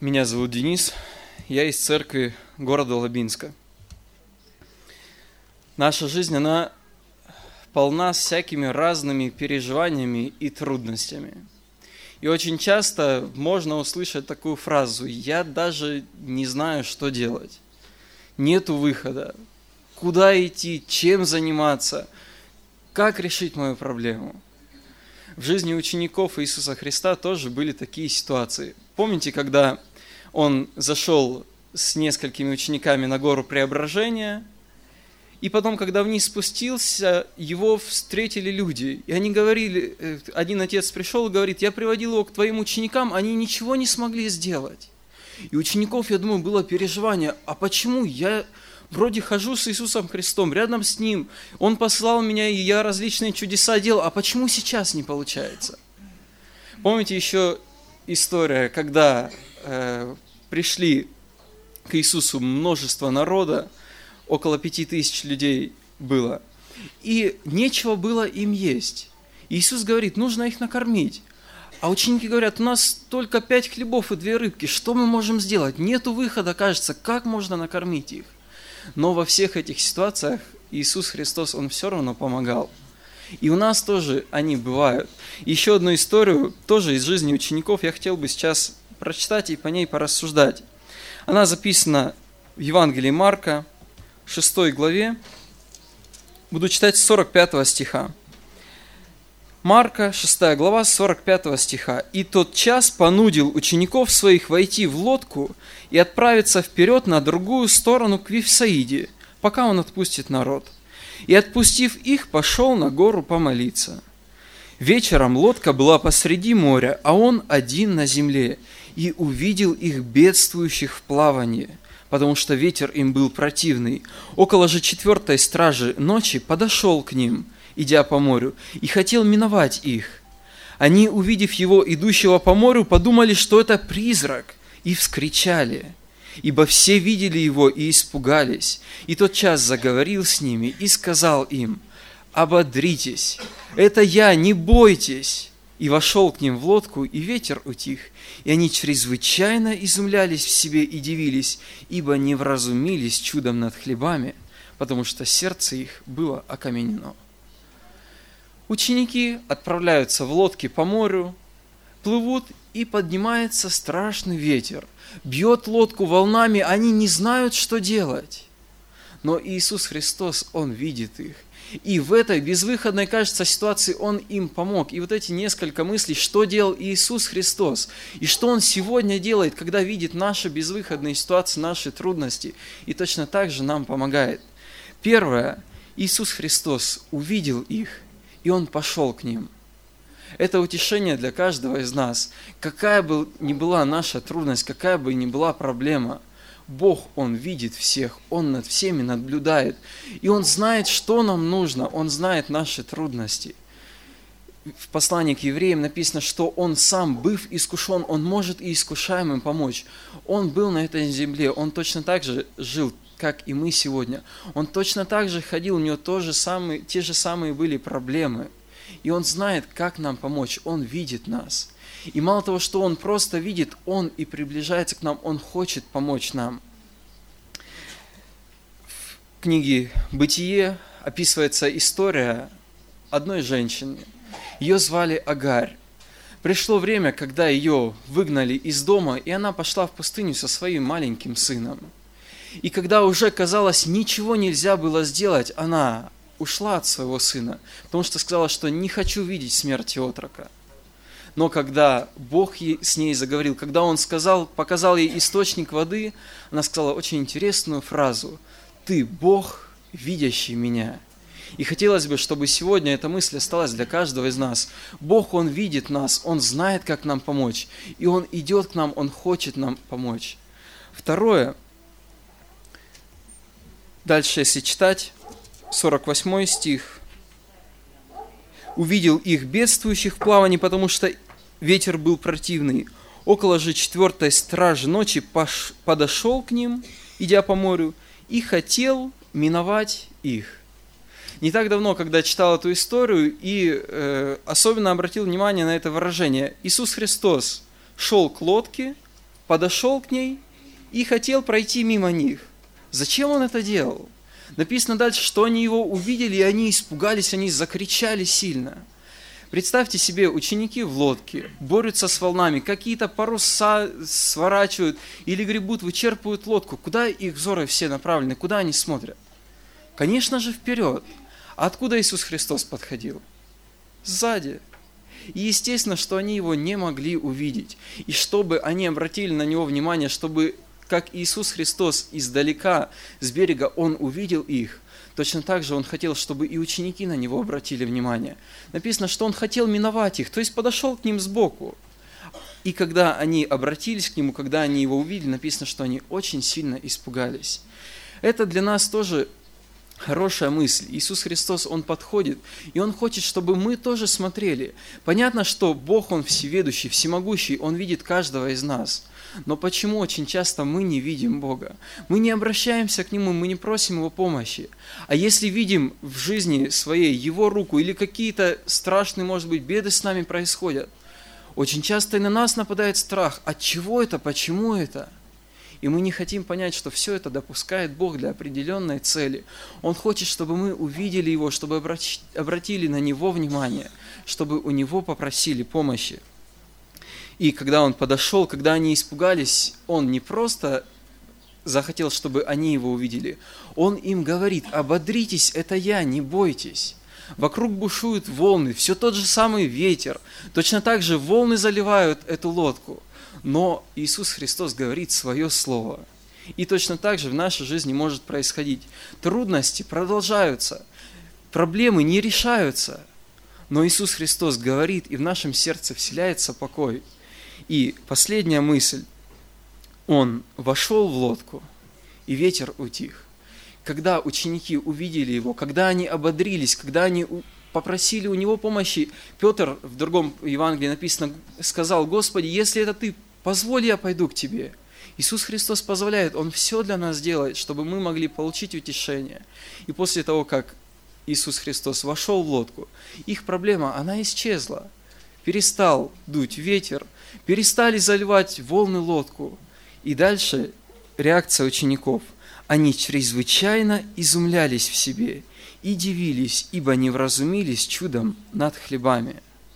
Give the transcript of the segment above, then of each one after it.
Меня зовут Денис, я из церкви города Лабинска. Наша жизнь, она полна всякими разными переживаниями и трудностями. И очень часто можно услышать такую фразу: «Я даже не знаю, что делать, нету выхода, куда идти, чем заниматься, как решить мою проблему». В жизни учеников Иисуса Христа тоже были такие ситуации. Помните, когда Он зашел с несколькими учениками на гору Преображения, и потом, когда вниз спустился, его встретили люди. И они говорили, один отец пришел и говорит: «Я приводил его к твоим ученикам, они ничего не смогли сделать». И у учеников, я думаю, было переживание: а почему я вроде хожу с Иисусом Христом, рядом с Ним, Он послал меня, и я различные чудеса делал, а почему сейчас не получается? Помните еще история, когда пришли к Иисусу множество народа, около 5000 людей было, и нечего было им есть. Иисус говорит: нужно их накормить. А ученики говорят: у нас только 5 хлебов и 2 рыбки, что мы можем сделать? Нету выхода, кажется, как можно накормить их? Но во всех этих ситуациях Иисус Христос, Он все равно помогал. И у нас тоже они бывают. Еще одну историю, тоже из жизни учеников, я хотел бы сейчас прочитать и по ней порассуждать. Она записана в Евангелии Марка, 6 главе. Буду читать с 45 стиха. Марка, 6 глава, 45 стиха. «И тот час понудил учеников своих войти в лодку и отправиться вперед на другую сторону к Вифсаиде, пока он отпустит народ. И, отпустив их, пошел на гору помолиться. Вечером лодка была посреди моря, а он один на земле, и увидел их бедствующих в плавании, потому что ветер им был противный. Около же 4 стражи ночи подошел к ним, идя по морю, и хотел миновать их. Они, увидев его, идущего по морю, подумали, что это призрак, и вскричали, ибо все видели его и испугались. И тотчас заговорил с ними и сказал им: «Ободритесь, это я, не бойтесь». И вошел к ним в лодку, и ветер утих, и они чрезвычайно изумлялись в себе и дивились, ибо не вразумились чудом над хлебами, потому что сердце их было окаменено. Ученики отправляются в лодке по морю, плывут, и поднимается страшный ветер, бьет лодку волнами, они не знают, что делать. Но Иисус Христос, Он видит их. И в этой безвыходной, кажется, ситуации Он им помог. И вот эти несколько мыслей, что делал Иисус Христос, и что Он сегодня делает, когда видит наши безвыходные ситуации, наши трудности, и точно так же нам помогает. Первое, Иисус Христос увидел их, и Он пошел к ним. Это утешение для каждого из нас. Какая бы ни была наша трудность, какая бы ни была проблема, Бог, Он видит всех, Он над всеми наблюдает, и Он знает, что нам нужно, Он знает наши трудности. В послании к евреям написано, что Он сам, быв искушен, Он может и искушаемым помочь. Он был на этой земле, Он точно так же жил, как и мы сегодня. Он точно так же ходил, у Него те же самые были проблемы. И Он знает, как нам помочь, Он видит нас. И мало того, что Он просто видит, Он и приближается к нам, Он хочет помочь нам. В книге «Бытие» описывается история одной женщины. Ее звали Агарь. Пришло время, когда ее выгнали из дома, и она пошла в пустыню со своим маленьким сыном. И когда уже, казалось, ничего нельзя было сделать, она ушла от своего сына, потому что сказала, что не хочу видеть смерти отрока. Но когда Бог с ней заговорил, когда Он показал ей источник воды, она сказала очень интересную фразу: «Ты Бог, видящий меня». И хотелось бы, чтобы сегодня эта мысль осталась для каждого из нас. Бог, Он видит нас, Он знает, как нам помочь, и Он идет к нам, Он хочет нам помочь. Второе, дальше если читать, 48 стих. «Увидел их бедствующих в плавании, потому что ветер был противный. Около же 4 стражи ночи подошел к ним, идя по морю, и хотел миновать их». Не так давно, когда читал эту историю, и особенно обратил внимание на это выражение. Иисус Христос шел к лодке, подошел к ней и хотел пройти мимо них. Зачем он это делал? Написано дальше, что они его увидели, и они испугались, они закричали сильно. Представьте себе, ученики в лодке борются с волнами, какие-то паруса сворачивают или гребут, вычерпывают лодку. Куда их взоры все направлены, куда они смотрят? Конечно же, вперед. А откуда Иисус Христос подходил? Сзади. И естественно, что они его не могли увидеть. И чтобы они обратили на него внимание, чтобы, как Иисус Христос издалека, с берега, он увидел их, точно так же он хотел, чтобы и ученики на него обратили внимание. Написано, что он хотел миновать их, то есть подошел к ним сбоку. И когда они обратились к нему, когда они его увидели, написано, что они очень сильно испугались. Это для нас тоже хорошая мысль. Иисус Христос, Он подходит, и Он хочет, чтобы мы тоже смотрели. Понятно, что Бог, Он всеведущий, всемогущий, Он видит каждого из нас. Но почему очень часто мы не видим Бога? Мы не обращаемся к Нему, мы не просим Его помощи. А если видим в жизни своей Его руку или какие-то страшные, может быть, беды с нами происходят, очень часто и на нас нападает страх. От чего это? Почему это? И мы не хотим понять, что все это допускает Бог для определенной цели. Он хочет, чтобы мы увидели Его, чтобы обратили на Него внимание, чтобы у Него попросили помощи. И когда Он подошел, когда они испугались, Он не просто захотел, чтобы они Его увидели. Он им говорит: ободритесь, это я, не бойтесь. Вокруг бушуют волны, все тот же самый ветер. Точно так же волны заливают эту лодку. Но Иисус Христос говорит свое слово. И точно так же в нашей жизни может происходить. Трудности продолжаются, проблемы не решаются. Но Иисус Христос говорит, и в нашем сердце вселяется покой. И последняя мысль. Он вошел в лодку, и ветер утих. Когда ученики увидели Его, когда они ободрились, когда они попросили у Него помощи, Петр в другом Евангелии написано, сказал: Господи, если это Ты, позволь, я пойду к Тебе. Иисус Христос позволяет, Он все для нас делает, чтобы мы могли получить утешение. И после того, как Иисус Христос вошел в лодку, их проблема, она исчезла. Перестал дуть ветер, перестали заливать волны лодку. И дальше реакция учеников. Они чрезвычайно изумлялись в себе и дивились, ибо не вразумились чудом над хлебами.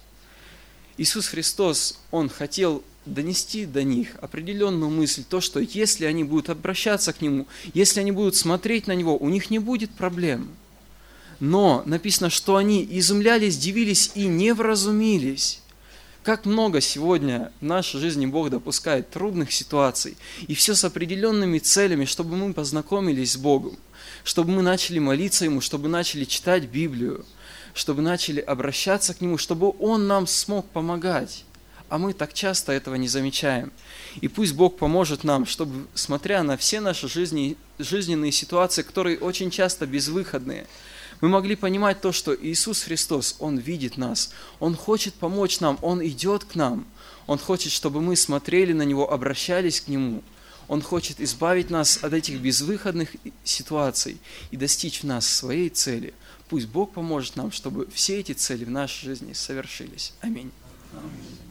Иисус Христос, Он хотел донести до них определенную мысль, то, что если они будут обращаться к Нему, если они будут смотреть на Него, у них не будет проблем. Но написано, что они изумлялись, дивились и не вразумились. Как много сегодня в нашей жизни Бог допускает трудных ситуаций, и все с определенными целями, чтобы мы познакомились с Богом, чтобы мы начали молиться Ему, чтобы начали читать Библию, чтобы начали обращаться к Нему, чтобы Он нам смог помогать. А мы так часто этого не замечаем. И пусть Бог поможет нам, чтобы, смотря на все наши жизненные ситуации, которые очень часто безвыходные, мы могли понимать то, что Иисус Христос, Он видит нас, Он хочет помочь нам, Он идет к нам, Он хочет, чтобы мы смотрели на Него, обращались к Нему. Он хочет избавить нас от этих безвыходных ситуаций и достичь в нас своей цели. Пусть Бог поможет нам, чтобы все эти цели в нашей жизни совершились. Аминь.